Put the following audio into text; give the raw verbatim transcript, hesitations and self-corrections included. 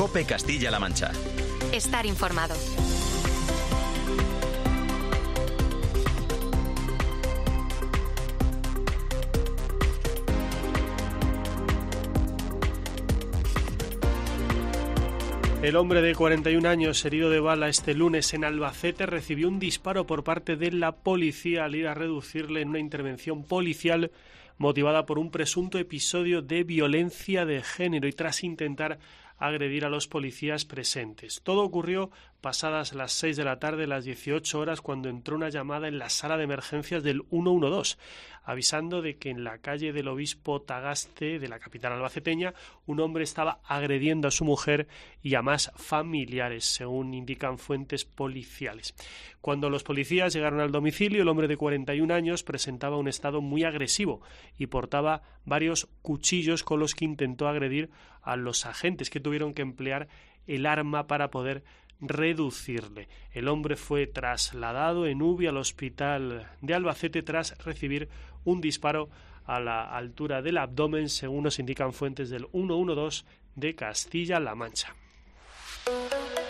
COPE Castilla-La Mancha. Estar informado. El hombre de cuarenta y un años, herido de bala este lunes en Albacete, recibió un disparo por parte de la policía al ir a reducirle en una intervención policial motivada por un presunto episodio de violencia de género y tras intentar agredir a los policías presentes. Todo ocurrió pasadas las seis de la tarde, las dieciocho horas, cuando entró una llamada en la sala de emergencias del ciento doce, avisando de que en la calle del Obispo Tagaste, de la capital albaceteña, un hombre estaba agrediendo a su mujer y a más familiares, según indican fuentes policiales. Cuando los policías llegaron al domicilio, el hombre de cuarenta y un años presentaba un estado muy agresivo y portaba varios cuchillos con los que intentó agredir a los agentes, que tuvieron que emplear el arma para poder reducirle. El hombre fue trasladado en U B I al hospital de Albacete tras recibir un disparo a la altura del abdomen, según nos indican fuentes del ciento doce de Castilla-La Mancha.